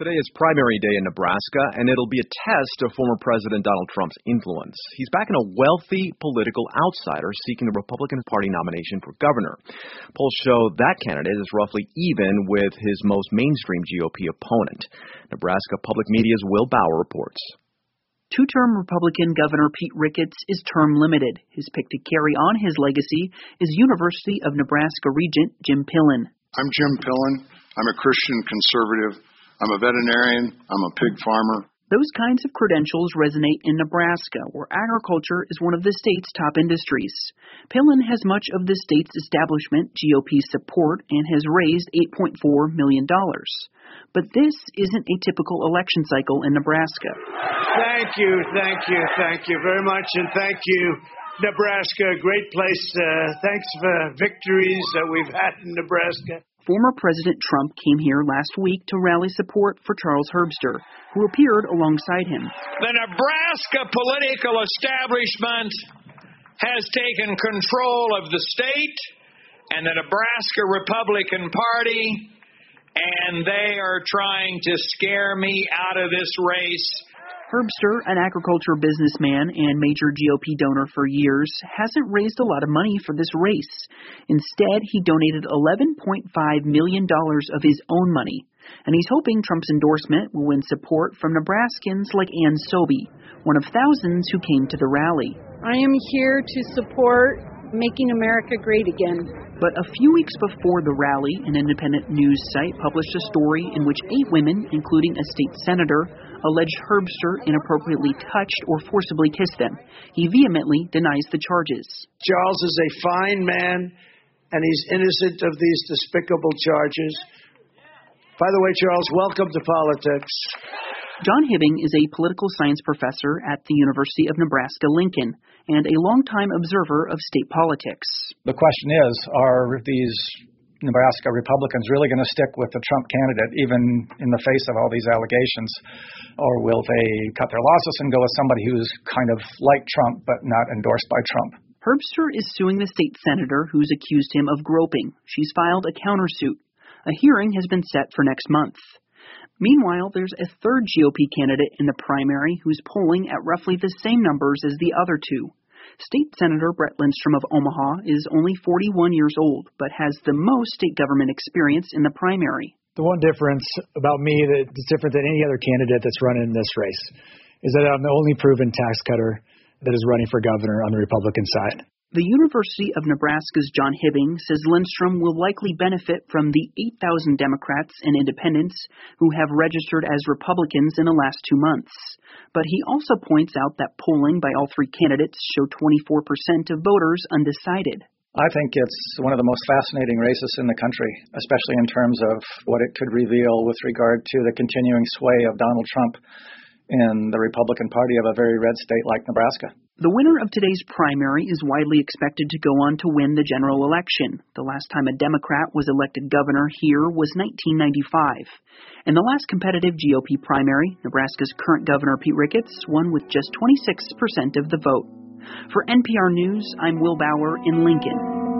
Today is primary day in Nebraska, and it'll be a test of former President Donald Trump's influence. He's backing a wealthy political outsider seeking the Republican Party nomination for governor. Polls show that candidate is roughly even with his most mainstream GOP opponent. Nebraska Public Media's Will Bauer reports. Two-term Republican Governor Pete Ricketts is term limited. His pick to carry on his legacy is University of Nebraska Regent Jim Pillen. I'm Jim Pillen. I'm a Christian conservative. I'm a veterinarian. I'm a pig farmer. Those kinds of credentials resonate in Nebraska, where agriculture is one of the state's top industries. Pillen has much of the state's establishment GOP support and has raised $8.4 million. But this isn't a typical election cycle in Nebraska. Thank you very much, and thank you, Nebraska. Great place. Thanks for victories that we've had in Nebraska. Former President Trump came here last week to rally support for Charles Herbster, who appeared alongside him. The Nebraska political establishment has taken control of the state and the Nebraska Republican Party, and they are trying to scare me out of this race. Herbster, an agriculture businessman and major GOP donor for years, hasn't raised a lot of money for this race. Instead, he donated $11.5 million of his own money, and he's hoping Trump's endorsement will win support from Nebraskans like Ann Sobey, one of thousands who came to the rally. I am here to support making America great again. But a few weeks before the rally, an independent news site published a story in which 8 women, including a state senator, alleged Herbster inappropriately touched or forcibly kissed them. He vehemently denies the charges. Charles is a fine man, and he's innocent of these despicable charges. By the way, Charles, welcome to politics. John Hibbing is a political science professor at the University of Nebraska-Lincoln and a longtime observer of state politics. The question is, are these Nebraska Republicans really going to stick with the Trump candidate, even in the face of all these allegations? Or will they cut their losses and go with somebody who's kind of like Trump but not endorsed by Trump? Herbster is suing the state senator who's accused him of groping. She's filed a countersuit. A hearing has been set for next month. Meanwhile, there's a third GOP candidate in the primary who's polling at roughly the same numbers as the other two. State Senator Brett Lindstrom of Omaha is only 41 years old, but has the most state government experience in the primary. The one difference about me that's different than any other candidate that's running in this race is that I'm the only proven tax cutter that is running for governor on the Republican side. The University of Nebraska's John Hibbing says Lindstrom will likely benefit from the 8,000 Democrats and independents who have registered as Republicans in the last 2 months. But he also points out that polling by all 3 candidates showed 24% of voters undecided. I think it's one of the most fascinating races in the country, especially in terms of what it could reveal with regard to the continuing sway of Donald Trump in the Republican Party of a very red state like Nebraska. The winner of today's primary is widely expected to go on to win the general election. The last time a Democrat was elected governor here was 1995. In the last competitive GOP primary, Nebraska's current governor Pete Ricketts won with just 26% of the vote. For NPR News, I'm Will Bauer in Lincoln.